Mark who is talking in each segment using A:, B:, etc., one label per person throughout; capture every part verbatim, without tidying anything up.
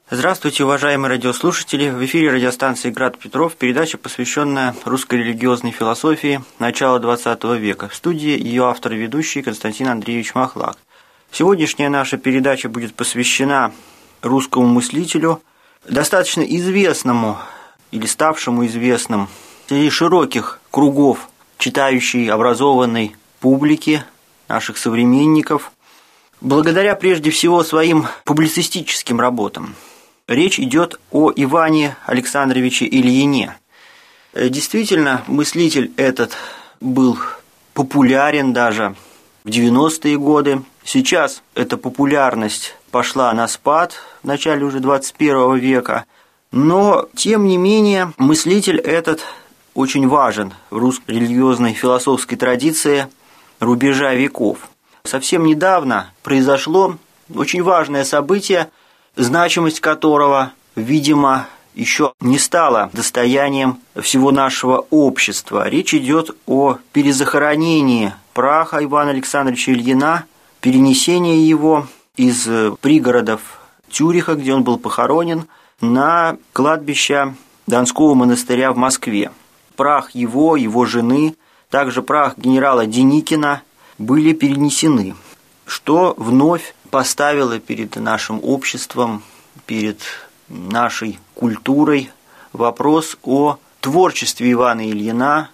A: Здравствуйте, уважаемые радиослушатели! В эфире радиостанции «Град Петров», передача, посвященная русской религиозной философии начала двадцатого века. В студии ее автор и ведущий Константин Андреевич Махлак. Сегодняшняя наша передача будет посвящена русскому мыслителю, достаточно известному или ставшему известным среди широких кругов читающей, образованной публики, наших современников, благодаря прежде всего своим публицистическим работам. Речь идет о Иване Александровиче Ильине. Действительно, мыслитель этот был популярен даже в девяностые годы. Сейчас эта популярность пошла на спад в начале уже двадцать первого века. Но, тем не менее, мыслитель этот очень важен в русской религиозной философской традиции рубежа веков. Совсем недавно произошло очень важное событие, значимость которого, видимо, еще не стала достоянием всего нашего общества. Речь идет о перезахоронении праха Ивана Александровича Ильина, перенесении его из пригородов Цюриха, где он был похоронен, на кладбище Донского монастыря в Москве. Прах его, его жены, также прах генерала Деникина были перенесены, что вновь поставило перед нашим обществом, перед нашей культурой вопрос о творчестве Ивана Ильина,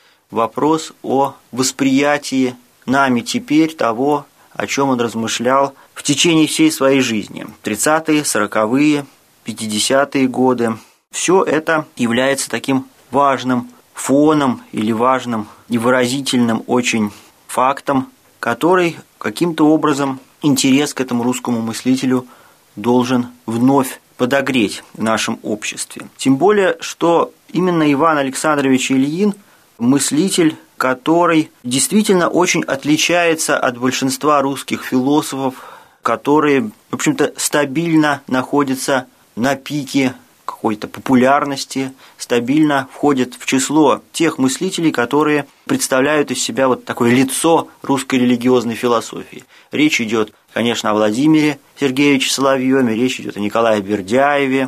A: вопрос о восприятии нами теперь того, о чем он размышлял в течение всей своей жизни. тридцатые, сороковые, пятидесятые годы. Все это является таким важным фоном или важным и выразительным очень фактом, который каким-то образом интерес к этому русскому мыслителю должен вновь подогреть в нашем обществе. Тем более, что именно Иван Александрович Ильин – мыслитель, который действительно очень отличается от большинства русских философов, которые, в общем-то, стабильно находятся на пике какой-то популярности, стабильно входят в число тех мыслителей, которые представляют из себя вот такое лицо русской религиозной философии. Речь идет, конечно, о Владимире Сергеевиче Соловьеве, речь идет о Николае Бердяеве,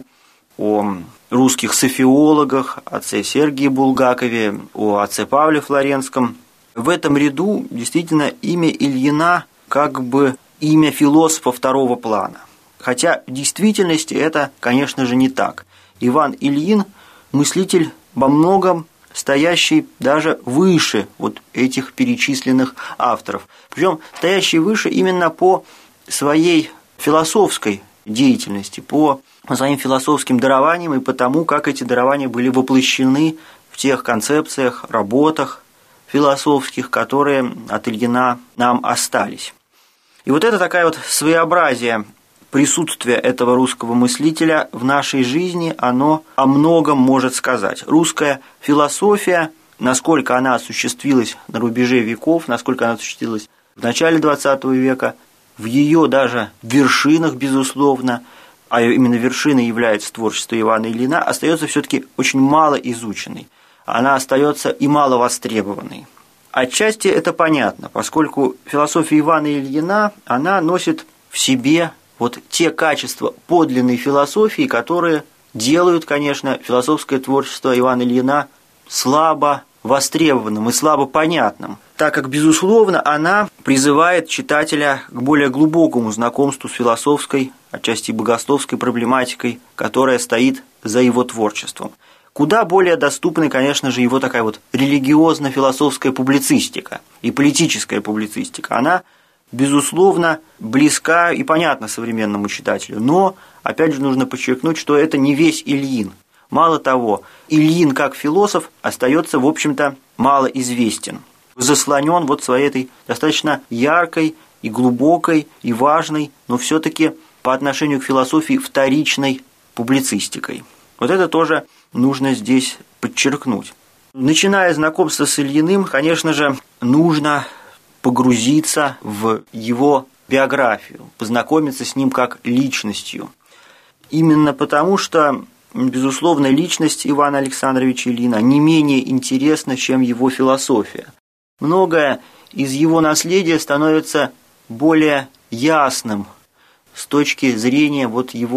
A: о русских софиологах, отце Сергии Булгакове, о отце Павле Флоренском. В этом ряду действительно имя Ильина как бы имя философа второго плана. Хотя в действительности это, конечно же, не так. Иван Ильин – мыслитель во многом стоящий даже выше вот этих перечисленных авторов. Причем стоящий выше именно по своей философской деятельности, по своим философским дарованиям и по тому, как эти дарования были воплощены в тех концепциях, работах философских, которые от Ильина нам остались. И вот это такая вот своеобразие присутствие этого русского мыслителя в нашей жизни, оно о многом может сказать. Русская философия, насколько она осуществилась на рубеже веков, насколько она осуществилась в начале двадцатого века, в ее даже вершинах, безусловно, а именно вершиной является творчество Ивана Ильина, остается все-таки очень мало изученной. Она остается и мало востребованной. Отчасти это понятно, поскольку философия Ивана Ильина, она носит в себе вот те качества подлинной философии, которые делают, конечно, философское творчество Ивана Ильина слабо востребованным и слабо понятным, так как, безусловно, она призывает читателя к более глубокому знакомству с философской, отчасти богословской проблематикой, которая стоит за его творчеством. Куда более доступна, конечно же, его такая вот религиозно-философская публицистика и политическая публицистика. Она, безусловно, близка и понятна современному читателю, но, опять же, нужно подчеркнуть, что это не весь Ильин. Мало того, Ильин как философ остается, в общем-то, малоизвестен, заслонен вот своей этой достаточно яркой и глубокой и важной, но все-таки по отношению к философии вторичной публицистикой. Вот это тоже нужно здесь подчеркнуть. Начиная знакомство с Ильиным, конечно же, нужно погрузиться в его биографию, познакомиться с ним как личностью. Именно потому, что, безусловно, личность Ивана Александровича Ильина не менее интересна, чем его философия. Многое из его наследия становится более ясным с точки зрения вот его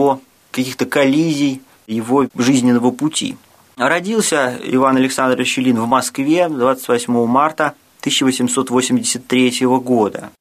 A: каких-то коллизий его жизненного пути. Родился Иван Александрович Ильин в Москве двадцать восьмого марта тысяча восемьсот восемьдесят третьего года.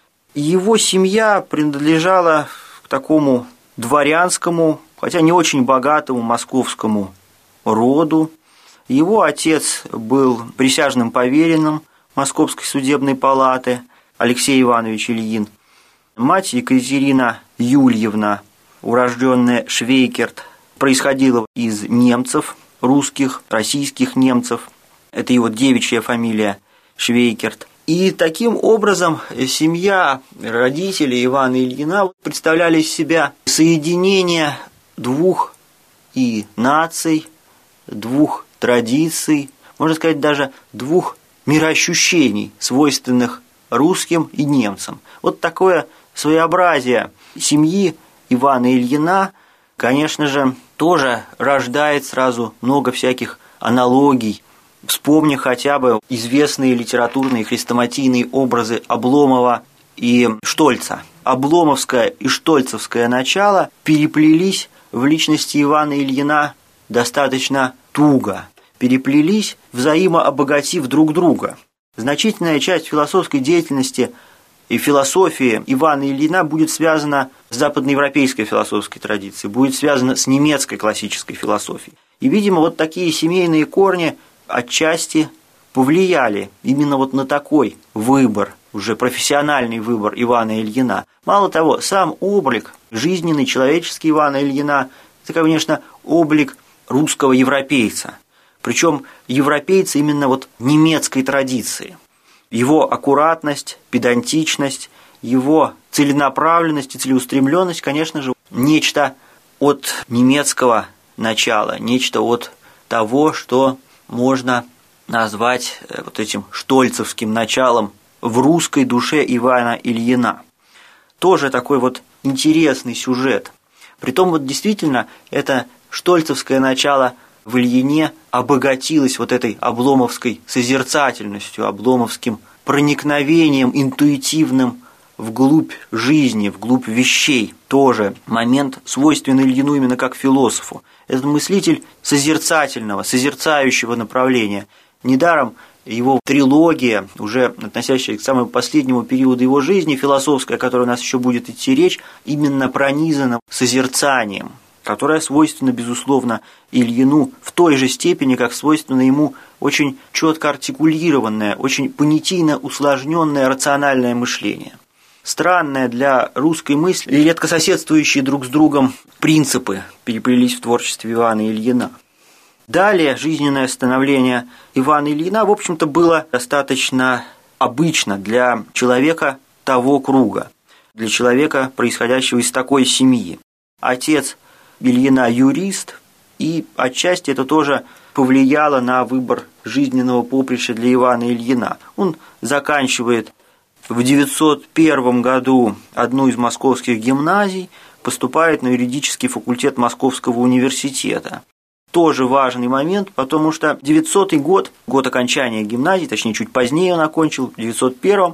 A: Его семья принадлежала к такому дворянскому, хотя не очень богатому московскому роду. Его отец был присяжным поверенным Московской судебной палаты Алексей Иванович Ильин. Мать Екатерина Юльевна, урожденная Швейкерт, происходила из немцев, русских, российских немцев. Это его девичья фамилия Швейкерт. И таким образом семья родителей Ивана Ильина представляли из себя соединение двух и наций, двух традиций, можно сказать, даже двух мироощущений, свойственных русским и немцам. Вот такое своеобразие семьи Ивана Ильина, конечно же, тоже рождает сразу много всяких аналогий. Вспомни хотя бы известные литературные хрестоматийные образы Обломова и Штольца. Обломовское и штольцевское начало переплелись в личности Ивана Ильина достаточно туго, переплелись, взаимообогатив друг друга. Значительная часть философской деятельности и философии Ивана Ильина будет связана с западноевропейской философской традицией, будет связана с немецкой классической философией. И, видимо, вот такие семейные корни отчасти повлияли именно вот на такой выбор, уже профессиональный выбор Ивана Ильина. Мало того, сам облик, жизненный, человеческий Ивана Ильина, это, конечно, облик русского европейца. Причем европейца именно вот немецкой традиции. Его аккуратность, педантичность, его целенаправленность и целеустремленность, конечно же, нечто от немецкого начала, нечто от того, что можно назвать вот этим штольцевским началом в русской душе Ивана Ильина. Тоже такой вот интересный сюжет. Притом вот действительно это штольцевское начало в Ильине обогатилось вот этой обломовской созерцательностью, обломовским проникновением интуитивным вглубь жизни, вглубь вещей. Тоже момент, свойственный Ильину именно как философу. Этот мыслитель созерцательного, созерцающего направления. Недаром его трилогия, уже относящаяся к самому последнему периоду его жизни, философская, о которой у нас еще будет идти речь, именно пронизана созерцанием, которое свойственно, безусловно, Ильину в той же степени, как свойственно ему очень четко артикулированное, очень понятийно усложненное рациональное мышление. Странное для русской мысли и редко соседствующие друг с другом принципы переплелись в творчестве Ивана Ильина. Далее жизненное становление Ивана Ильина, в общем-то, было достаточно обычно для человека того круга, для человека, происходящего из такой семьи. Отец Ильина юрист, и отчасти это тоже повлияло на выбор жизненного поприща для Ивана Ильина. Он заканчивает в девятьсот первом году одну из московских гимназий, поступает на юридический факультет Московского университета. Тоже важный момент, потому что девятисотый год, год окончания гимназии, точнее чуть позднее он окончил, в девятьсот первом,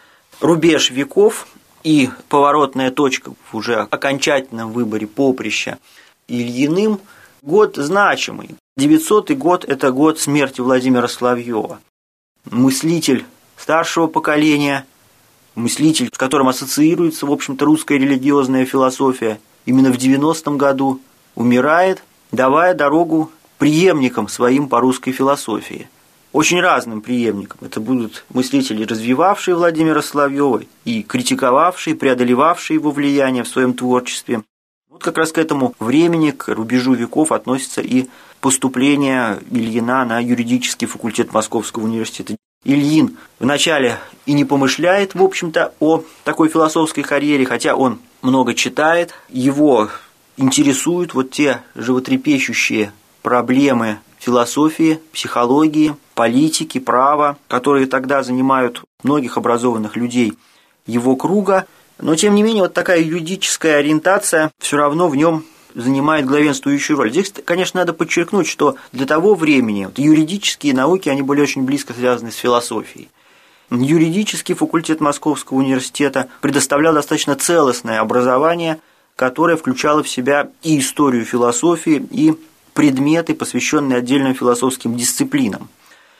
A: рубеж веков и поворотная точка в уже окончательном выборе поприща Ильиным, год значимый. девятисотый год – это год смерти Владимира Соловьева. Мыслитель старшего поколения, мыслитель, с которым ассоциируется, в общем-то, русская религиозная философия, именно в девяностом году умирает, давая дорогу преемникам своим по русской философии. Очень разным преемникам. Это будут мыслители, развивавшие Владимира Соловьева и критиковавшие, преодолевавшие его влияние в своем творчестве. Вот как раз к этому времени, к рубежу веков, относится и поступление Ильина на юридический факультет Московского университета. Ильин вначале и не помышляет, в общем-то, о такой философской карьере, хотя он много читает, его интересуют вот те животрепещущие проблемы философии, психологии, политики, права, которые тогда занимают многих образованных людей его круга. Но, тем не менее, вот такая юридическая ориентация все равно в нем занимает главенствующую роль. Здесь, конечно, надо подчеркнуть, что для того времени вот, юридические науки, они были очень близко связаны с философией. Юридический факультет Московского университета предоставлял достаточно целостное образование которая включала в себя и историю философии, и предметы, посвященные отдельным философским дисциплинам.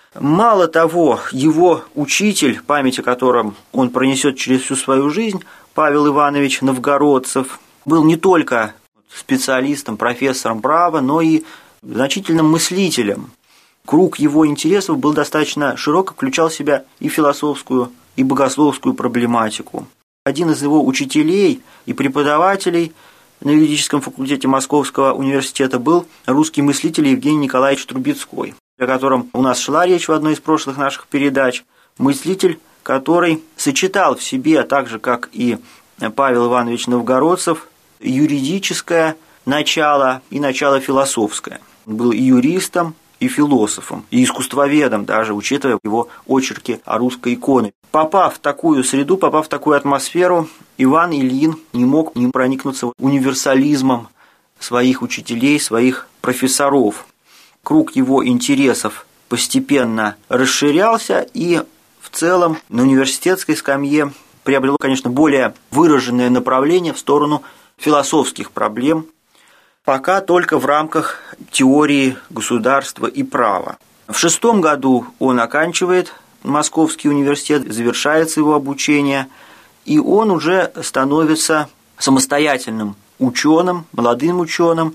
A: Мало того, его учитель, память о котором он пронесет через всю свою жизнь, Павел Иванович Новгородцев, был не только специалистом, профессором права, но и значительным мыслителем. Круг его интересов был достаточно широк, включал в себя и философскую, и богословскую проблематику. Один из его учителей и преподавателей на юридическом факультете Московского университета был русский мыслитель Евгений Николаевич Трубецкой, о котором у нас шла речь в одной из прошлых наших передач. Мыслитель, который сочетал в себе, так же как и Павел Иванович Новгородцев, юридическое начало и начало философское. Он был и юристом, и философом, и искусствоведом даже, учитывая его очерки о русской иконе. Попав в такую среду, попав в такую атмосферу, Иван Ильин не мог не проникнуться универсализмом своих учителей, своих профессоров. Круг его интересов постепенно расширялся, и в целом на университетской скамье приобрело, конечно, более выраженное направление в сторону философских проблем, пока только в рамках теории государства и права. В шестом году он оканчивает Московский университет, завершается его обучение, и он уже становится самостоятельным ученым, молодым ученым,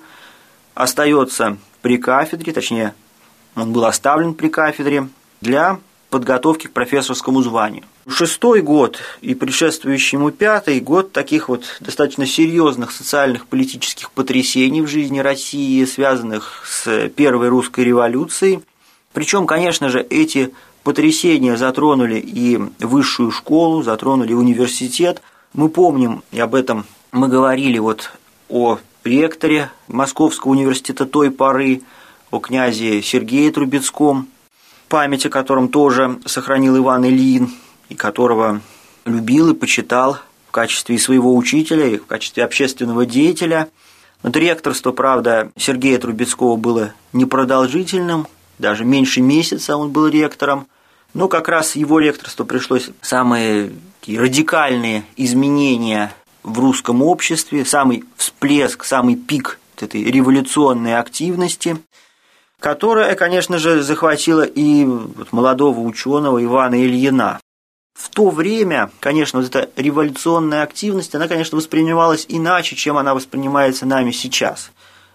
A: остается при кафедре, точнее, он был оставлен при кафедре для подготовки к профессорскому званию. Шестой год и предшествующий ему пятый год таких вот достаточно серьезных социальных политических потрясений в жизни России, связанных с Первой русской революцией. Причем, конечно же, эти потрясения затронули и высшую школу, затронули университет. Мы помним, и об этом мы говорили вот о ректоре Московского университета той поры, о князе Сергее Трубецком, память о котором тоже сохранил Иван Ильин, и которого любил и почитал в качестве своего учителя, и в качестве общественного деятеля. Вот ректорство, правда, Сергея Трубецкого было непродолжительным, даже меньше месяца он был ректором, но как раз его ректорству пришлось самые радикальные изменения в русском обществе, самый всплеск, самый пик этой революционной активности, которая, конечно же, захватила и молодого ученого Ивана Ильина. В то время, конечно, вот эта революционная активность, она, конечно, воспринималась иначе, чем она воспринимается нами сейчас.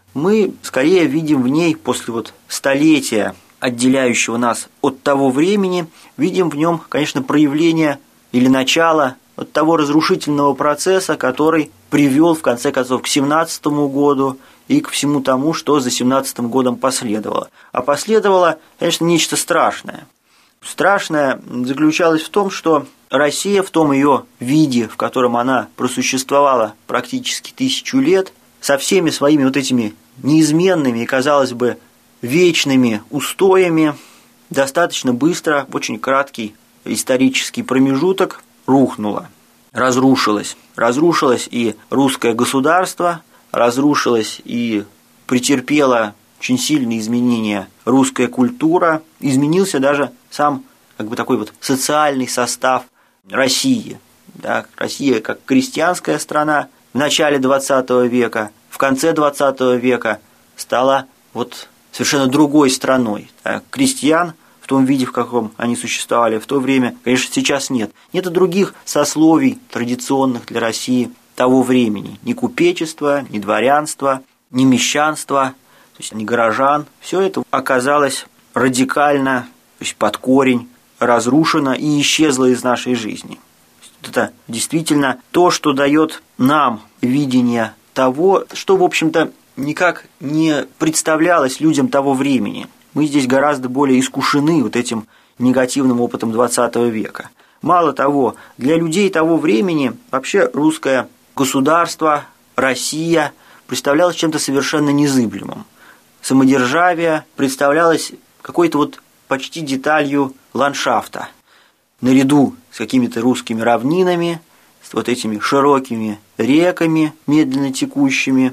A: Мы скорее видим в ней, после вот столетия, отделяющего нас от того времени, видим в нем, конечно, проявление или начало от того разрушительного процесса, который привел, в конце концов, к семнадцатому году и к всему тому, что за семнадцатым годом последовало. А последовало, конечно, нечто страшное. Страшное заключалось в том, что Россия в том ее виде, в котором она просуществовала практически тысячу лет, со всеми своими вот этими неизменными и, казалось бы, вечными устоями, достаточно быстро, в очень краткий исторический промежуток, рухнула, разрушилась. Разрушилось и русское государство, разрушилась и претерпела очень сильные изменения русская культура, изменился даже сам как бы такой вот социальный состав России. Да, Россия как крестьянская страна в начале двадцатого века, в конце двадцатого века стала вот совершенно другой страной. Да, крестьян в том виде, в каком они существовали в то время, конечно, сейчас нет. Нет и других сословий традиционных для России того времени. Ни купечества, ни дворянства, ни мещанства, то есть ни горожан. Все это оказалось радикально, то есть под корень, разрушено и исчезло из нашей жизни. Это действительно то, что дает нам видение того, что, в общем-то, никак не представлялось людям того времени. Мы здесь гораздо более искушены вот этим негативным опытом двадцатого века. Мало того, для людей того времени вообще русское государство, Россия представлялось чем-то совершенно незыблемым. Самодержавие представлялось какой-то вот почти деталью ландшафта. Наряду с какими-то русскими равнинами, с вот этими широкими реками, медленно текущими,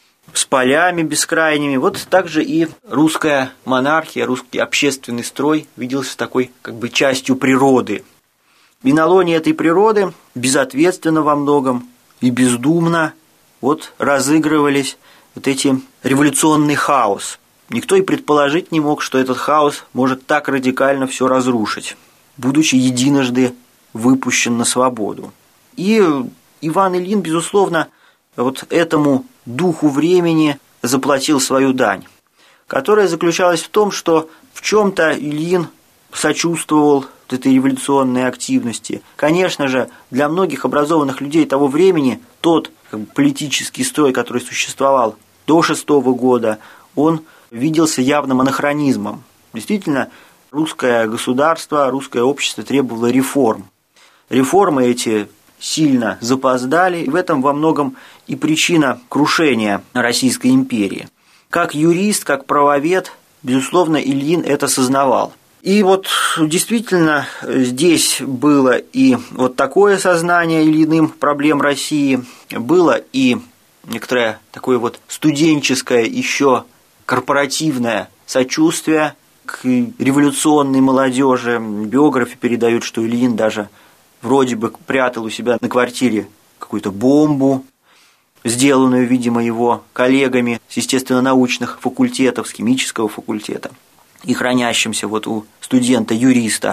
A: с полями бескрайними. Вот также и русская монархия, русский общественный строй виделся такой как бы частью природы. И на лоне этой природы безответственно во многом и бездумно вот разыгрывались вот эти революционный хаос. Никто и предположить не мог, что этот хаос может так радикально все разрушить, будучи единожды выпущен на свободу. И Иван Ильин, безусловно, вот этому духу времени заплатил свою дань, которая заключалась в том, что в чем-то Ильин сочувствовал вот этой революционной активности. Конечно же, для многих образованных людей того времени тот как бы, политический строй, который существовал до шестого года, он виделся явным анахронизмом. Действительно, русское государство, русское общество требовало реформ. Реформы эти сильно запоздали, и в этом во многом и причина крушения Российской империи. Как юрист, как правовед, безусловно, Ильин это сознавал. И вот действительно здесь было и вот такое сознание Ильиным проблем России, было и некоторое такое вот студенческое еще корпоративное сочувствие к революционной молодежи. Биографы передают, что Ильин даже вроде бы прятал у себя на квартире какую-то бомбу, сделанную, видимо, его коллегами с естественно-научных факультетов, с химического факультета, и хранящимся вот у студента-юриста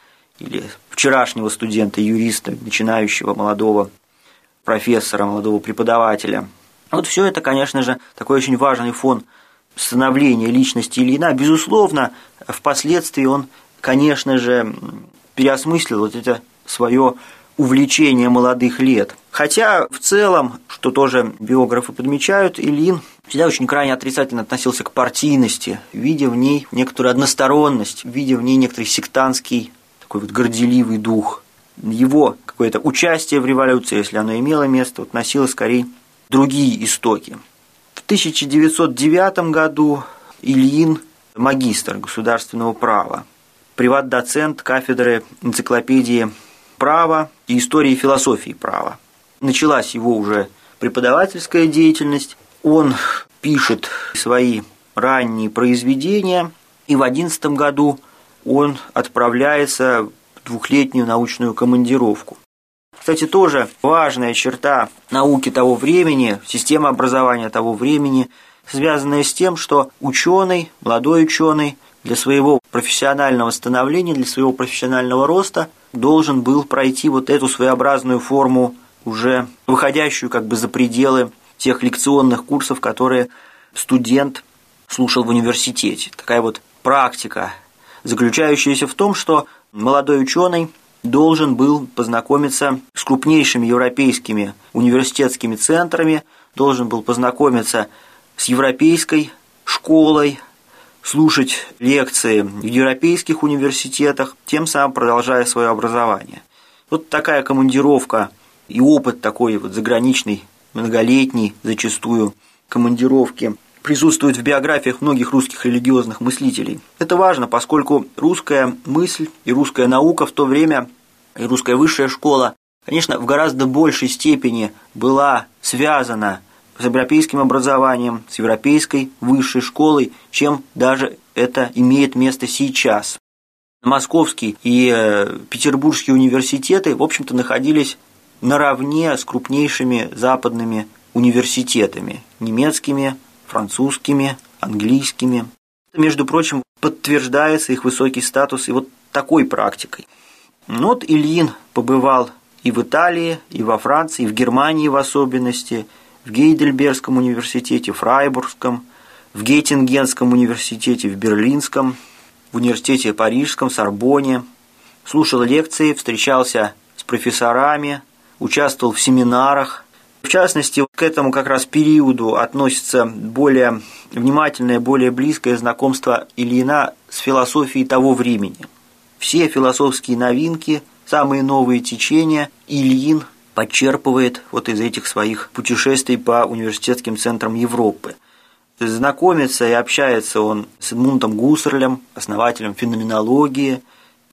A: или вчерашнего студента-юриста, начинающего молодого профессора, молодого преподавателя. Вот все это, конечно же, такой очень важный фон становления личности Ильина. Безусловно, впоследствии он, конечно же, переосмыслил вот это свое увлечение молодых лет. Хотя в целом, что тоже биографы подмечают, Ильин всегда очень крайне отрицательно относился к партийности, видя в ней некоторую односторонность, видя в ней некоторый сектантский, такой вот горделивый дух. Его какое-то участие в революции, если оно имело место, вот носило скорее другие истоки. В тысяча девятьсот девятом году Ильин магистр государственного права, приват-доцент кафедры энциклопедии права и истории и философии права. Началась его уже преподавательская деятельность, он пишет свои ранние произведения, и в одиннадцатом году он отправляется в двухлетнюю научную командировку. Кстати, тоже важная черта науки того времени, системы образования того времени, связанная с тем, что ученый, молодой ученый для своего профессионального становления, для своего профессионального роста должен был пройти вот эту своеобразную форму, уже выходящую как бы за пределы тех лекционных курсов, которые студент слушал в университете. Такая вот практика, заключающаяся в том, что молодой ученый должен был познакомиться с крупнейшими европейскими университетскими центрами, должен был познакомиться с европейской школой, слушать лекции в европейских университетах, тем самым продолжая свое образование. Вот такая командировка и опыт такой вот заграничный, многолетний, зачастую командировки присутствует в биографиях многих русских религиозных мыслителей. Это важно, поскольку русская мысль и русская наука в то время, и русская высшая школа, конечно, в гораздо большей степени была связана с европейским образованием, с европейской высшей школой, чем даже это имеет место сейчас. Московский и Петербургские университеты, в общем-то, находились наравне с крупнейшими западными университетами, немецкими, французскими, английскими. Между прочим, подтверждается их высокий статус и вот такой практикой. Ну вот Ильин побывал и в Италии, и во Франции, и в Германии в особенности, в Гейдельбергском университете, Фрайбургском, в Геттингенском университете, в Берлинском, в университете Парижском, Сорбонне, слушал лекции, встречался с профессорами, участвовал в семинарах. В частности, к этому как раз периоду относится более внимательное, более близкое знакомство Ильина с философией того времени. Все философские новинки, самые новые течения Ильин подчерпывает вот из этих своих путешествий по университетским центрам Европы. Знакомится и общается он с Эдмундом Гуссерлем, основателем феноменологии,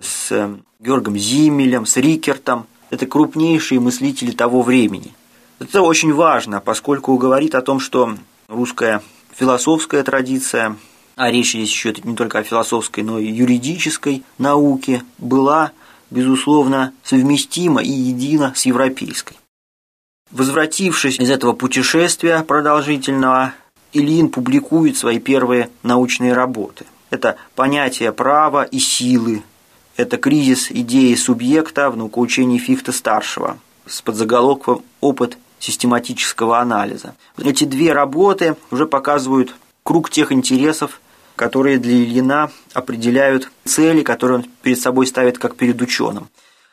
A: с Георгом Зиммелем, с Рикертом. Это крупнейшие мыслители того времени. Это очень важно, поскольку говорит о том, что русская философская традиция, а речь здесь еще не только о философской, но и юридической науке, была, безусловно, совместима и едина с европейской. Возвратившись из этого путешествия продолжительного, Ильин публикует свои первые научные работы. Это «Понятие права и силы», это «Кризис идеи субъекта в наукоучении Фихте-старшего» с подзаголовком «Опыт систематического анализа». Эти две работы уже показывают круг тех интересов, которые для Ильина определяют цели, которые он перед собой ставит как перед ученым.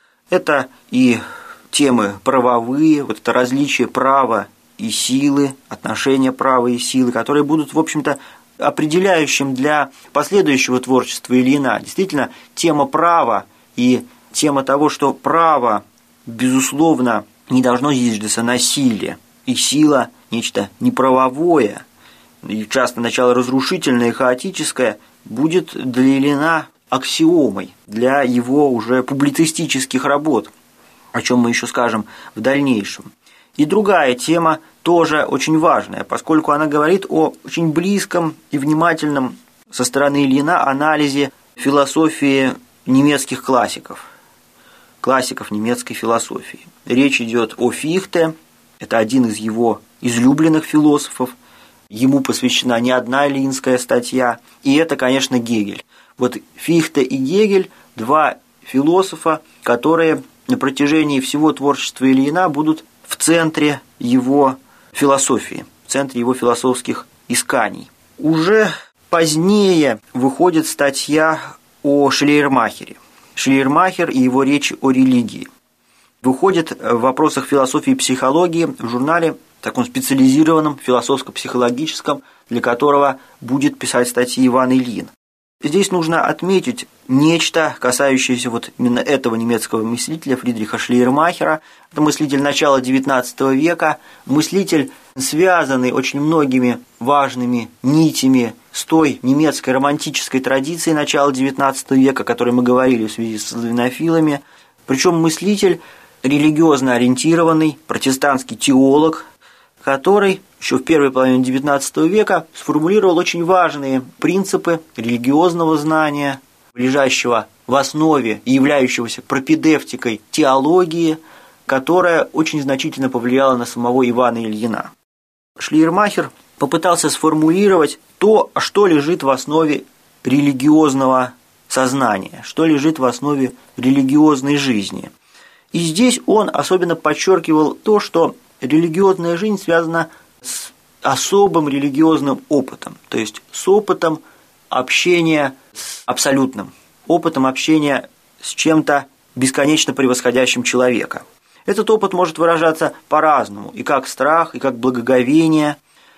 A: Это и темы правовые, вот это различие права и силы, отношения права и силы, которые будут, в общем-то, определяющим для последующего творчества Ильина. Действительно, тема права и тема того, что право, безусловно, не должно зиждаться на силе, и сила – нечто неправовое, и часто начало разрушительное и хаотическое, будет для Ильина аксиомой для его уже публицистических работ, о чем мы еще скажем в дальнейшем. И другая тема тоже очень важная, поскольку она говорит о очень близком и внимательном со стороны Ильина анализе философии немецких классиков, классиков немецкой философии. Речь идет о Фихте, это один из его излюбленных философов, ему посвящена не одна ильинская статья, и это, конечно, Гегель. Вот Фихте и Гегель – два философа, которые на протяжении всего творчества Ильина будут в центре его философии, в центре его философских исканий. Уже позднее выходит статья о Шлейермахере. Шлейермахер и его речь о религии. Выходит в вопросах философии и психологии в журнале, таком специализированном, философско-психологическом, для которого будет писать статьи Иван Ильин. Здесь нужно отметить нечто, касающееся вот именно этого немецкого мыслителя Фридриха Шлейермахера. Это мыслитель начала девятнадцатого века, мыслитель, связанный очень многими важными нитями с той немецкой романтической традицией начала девятнадцатого века, о которой мы говорили в связи с славянофилами. Причем мыслитель религиозно ориентированный, протестантский теолог, который еще в первой половине девятнадцатого века сформулировал очень важные принципы религиозного знания, лежащего в основе и являющегося пропедевтикой теологии, которая очень значительно повлияла на самого Ивана Ильина. Шлейермахер попытался сформулировать то, что лежит в основе религиозного сознания, что лежит в основе религиозной жизни. И здесь он особенно подчеркивал то, что религиозная жизнь связана с особым религиозным опытом, то есть с опытом общения с абсолютным, опытом общения с чем-то бесконечно превосходящим человека. Этот опыт может выражаться по-разному, и как страх, и как благоговение,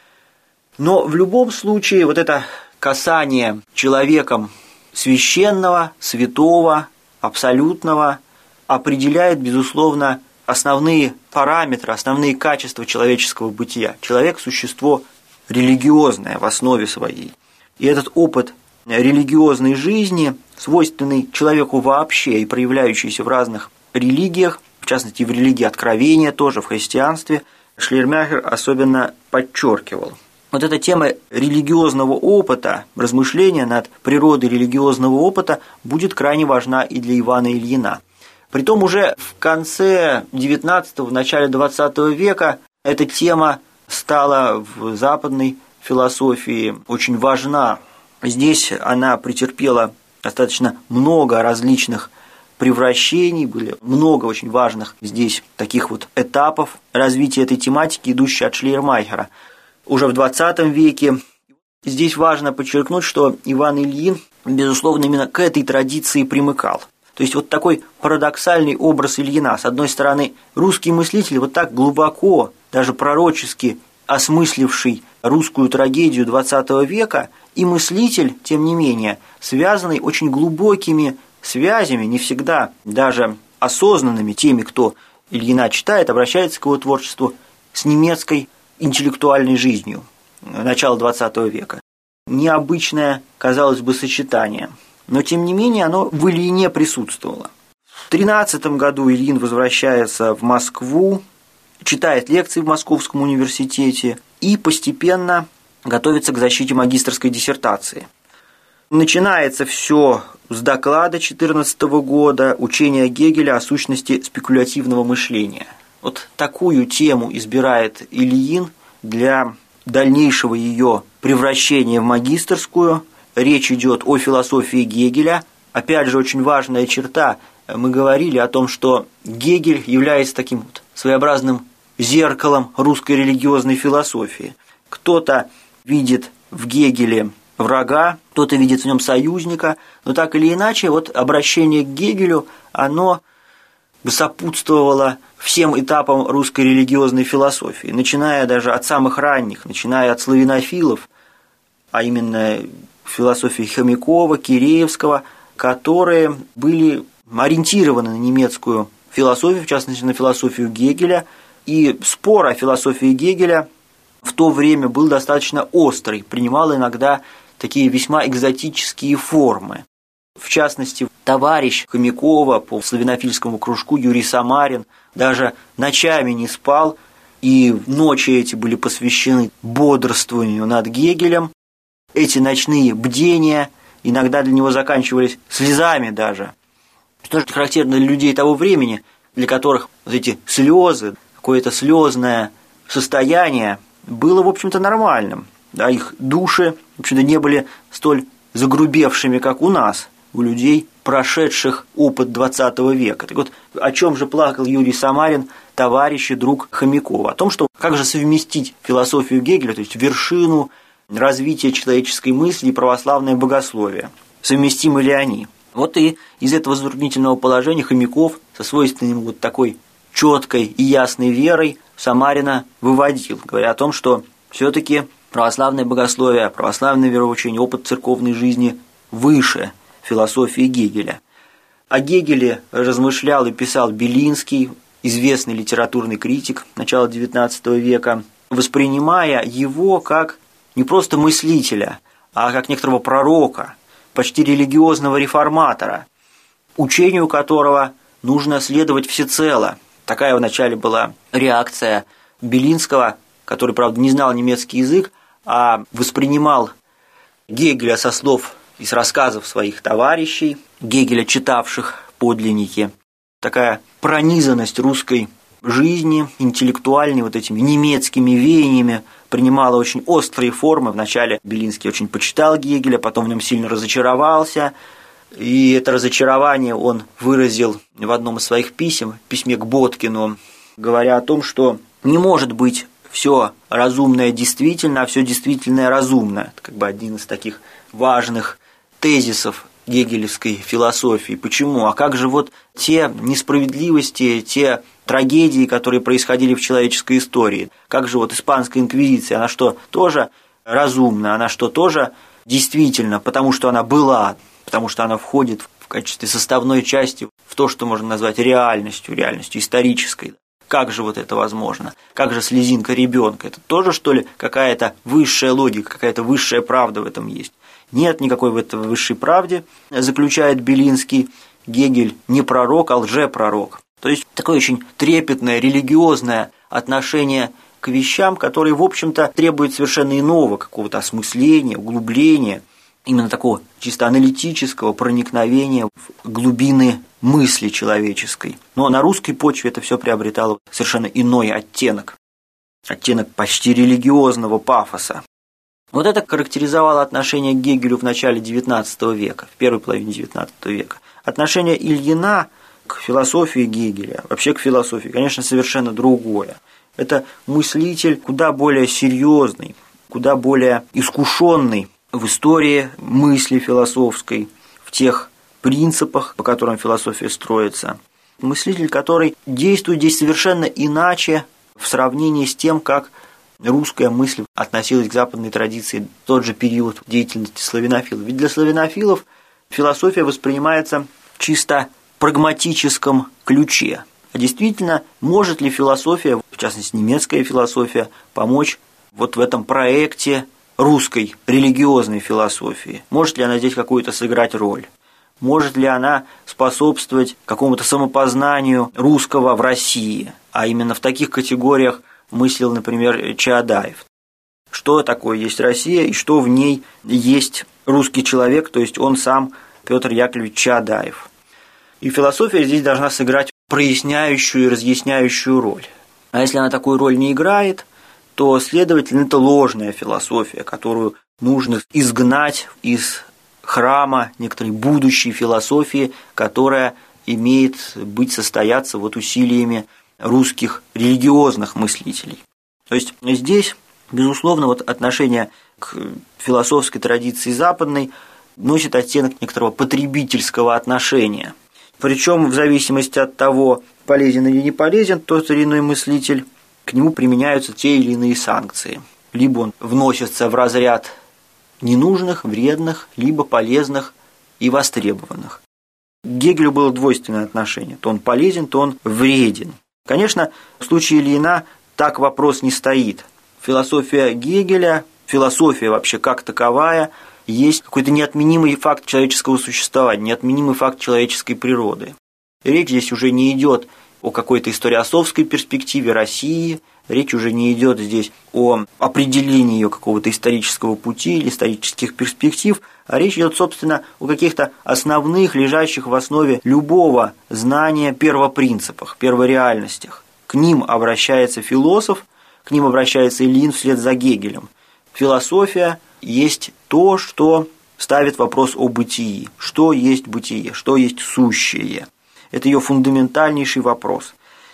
A: но в любом случае вот это касание человеком священного, святого, абсолютного определяет, безусловно, основные параметры, основные качества человеческого бытия. Человек – существо религиозное в основе своей. И этот опыт религиозной жизни, свойственный человеку вообще и проявляющийся в разных религиях, в частности, в религии откровения, тоже в христианстве, Шлейермахер особенно подчеркивал. Вот эта тема религиозного опыта, размышления над природой религиозного опыта будет крайне важна и для Ивана Ильина. Притом уже в конце девятнадцатого, в начале двадцатого века эта тема стала в западной философии очень важна. Здесь она претерпела достаточно много различных превращений, были много очень важных здесь таких вот этапов развития этой тематики, идущей от Шлейермахера. Уже в двадцатом веке здесь важно подчеркнуть, что Иван Ильин, безусловно, именно к этой традиции примыкал. То есть вот такой парадоксальный образ Ильина. С одной стороны, русский мыслитель вот так глубоко, даже пророчески осмысливший русскую трагедию двадцатого века, и мыслитель, тем не менее, связанный очень глубокими связями, не всегда даже осознанными теми, кто Ильина читает, обращается к его творчеству с немецкой интеллектуальной жизнью начала двадцатого века. Необычное, казалось бы, сочетание. Но, тем не менее, оно в Ильине присутствовало. В тринадцатом году Ильин возвращается в Москву, читает лекции в Московском университете и постепенно готовится к защите магистерской диссертации. Начинается все с доклада четырнадцатого года «Учение Гегеля о сущности спекулятивного мышления». Вот такую тему избирает Ильин для дальнейшего ее превращения в магистерскую. Речь идет о философии Гегеля. Опять же, очень важная черта. Мы говорили о том, что Гегель является таким вот своеобразным зеркалом русской религиозной философии. Кто-то видит в Гегеле врага, кто-то видит в нем союзника, но так или иначе, вот обращение к Гегелю, оно сопутствовало всем этапам русской религиозной философии, начиная даже от самых ранних, начиная от славянофилов, а именно философии Хомякова, Киреевского, которые были ориентированы на немецкую философию, в частности, на философию Гегеля, и спор о философии Гегеля в то время был достаточно острый, принимал иногда такие весьма экзотические формы. В частности, товарищ Хомякова по славянофильскому кружку Юрий Самарин даже ночами не спал, и ночи эти были посвящены бодрствованию над Гегелем. Эти ночные бдения иногда для него заканчивались слезами даже. Что же характерно для людей того времени, для которых вот эти слезы, какое-то слезное состояние было, в общем-то, нормальным. Да, их души, в общем-то, не были столь загрубевшими, как у нас, у людей, прошедших опыт двадцатого века. Так вот, о чем же плакал Юрий Самарин, товарищ и друг Хомякова? О том, что как же совместить философию Гегеля, то есть вершину развития человеческой мысли и православное богословие. Совместимы ли они? Вот и из этого затруднительного положения Хомяков со свойственной ему вот такой четкой и ясной верой Самарина выводил, говоря о том, что все-таки православное богословие, православное вероучение, опыт церковной жизни выше философии Гегеля. О Гегеле размышлял и писал Белинский, известный литературный критик начала девятнадцатого века, воспринимая его как не просто мыслителя, а как некоторого пророка, почти религиозного реформатора, учению которого нужно следовать всецело. Такая вначале была реакция Белинского, который, правда, не знал немецкий язык, а воспринимал Гегеля со слов и с рассказов своих товарищей, Гегеля, читавших подлинники. Такая пронизанность русской жизни, интеллектуальной, вот этими немецкими веяниями, принимала очень острые формы. Вначале Белинский очень почитал Гегеля, потом в нем сильно разочаровался, и это разочарование он выразил в одном из своих писем, в письме к Боткину, говоря о том, что не может быть все разумное действительно, а все действительное разумно. Это как бы один из таких важных тезисов гегелевской философии. Почему? А как же вот те несправедливости, те трагедии, которые происходили в человеческой истории? Как же вот испанская инквизиция, она что, тоже разумна? Она что, тоже действительно, потому что она была, потому что она входит в качестве составной части в то, что можно назвать реальностью, реальностью исторической? Как же вот это возможно? Как же слезинка ребенка? Это тоже, что ли, какая-то высшая логика, какая-то высшая правда в этом есть? Нет никакой в этом высшей правде, заключает Белинский. Гегель не пророк, а лжепророк. То есть такое очень трепетное, религиозное отношение к вещам, которые, в общем-то, требуют совершенно иного какого-то осмысления, углубления, именно такого чисто аналитического проникновения в глубины мысли человеческой. Но на русской почве это все приобретало совершенно иной оттенок, оттенок почти религиозного пафоса. Вот это характеризовало отношение к Гегелю в начале девятнадцатого века, в первой половине девятнадцатого века. Отношение Ильина к философии Гегеля, вообще к философии, конечно, совершенно другое. Это мыслитель куда более серьезный, куда более искушенный в истории мысли философской, в тех принципах, по которым философия строится. Мыслитель, который действует здесь совершенно иначе в сравнении с тем, как русская мысль относилась к западной традиции в тот же период деятельности славянофилов. Ведь для славянофилов философия воспринимается в чисто прагматическом ключе. А действительно, может ли философия, в частности немецкая философия, помочь вот в этом проекте русской религиозной философии? Может ли она здесь какую-то сыграть роль? Может ли она способствовать какому-то самопознанию русского в России? А именно в таких категориях мыслил, например, Чаадаев. Что такое есть Россия и что в ней есть русский человек, то есть он сам, Петр Яковлевич Чаадаев. И философия здесь должна сыграть проясняющую и разъясняющую роль. А если она такую роль не играет, то, следовательно, это ложная философия, которую нужно изгнать из храма некоторой будущей философии, которая имеет быть состояться вот усилиями русских религиозных мыслителей. То есть здесь, безусловно, вот отношение к философской традиции западной носит оттенок некоторого потребительского отношения. Причем в зависимости от того, полезен или не полезен тот или иной мыслитель, к нему применяются те или иные санкции. Либо он вносится в разряд ненужных, вредных, либо полезных и востребованных. К Гегелю было двойственное отношение. То он полезен, то он вреден. Конечно, в случае Ильина так вопрос не стоит. Философия Гегеля, философия вообще как таковая, есть какой-то неотменимый факт человеческого существования, неотменимый факт человеческой природы. Речь здесь уже не идет о какой-то историосовской перспективе России, речь уже не идет здесь о определении ее какого-то исторического пути или исторических перспектив, а речь идет, собственно, о каких-то основных, лежащих в основе любого знания первопринципах, первореальностях. К ним обращается философ, к ним обращается Ильин вслед за Гегелем. Философия есть то, что ставит вопрос о бытии. Что есть бытие, что есть сущее. Это ее фундаментальнейший вопрос.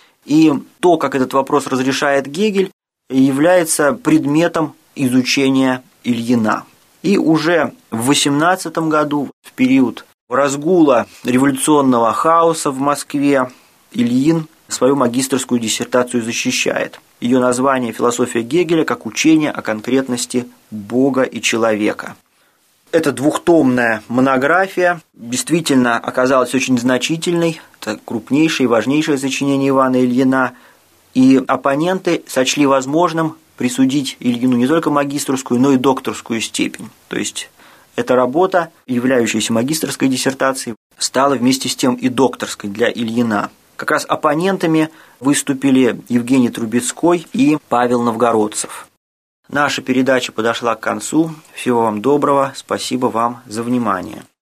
A: И то, как этот вопрос разрешает Гегель, является предметом изучения Ильина. И уже в восемнадцатом году, в период разгула революционного хаоса в Москве, Ильин свою магистерскую диссертацию защищает. Ее название «Философия Гегеля как учение о конкретности Бога и человека». Эта двухтомная монография действительно оказалась очень значительной, это крупнейшее и важнейшее сочинение Ивана Ильина, и оппоненты сочли возможным присудить Ильину не только магистерскую, но и докторскую степень. То есть эта работа, являющаяся магистерской диссертацией, стала вместе с тем и докторской для Ильина. Как раз оппонентами выступили Евгений Трубецкой и Павел Новгородцев. Наша передача подошла к концу. Всего вам доброго. Спасибо вам за внимание.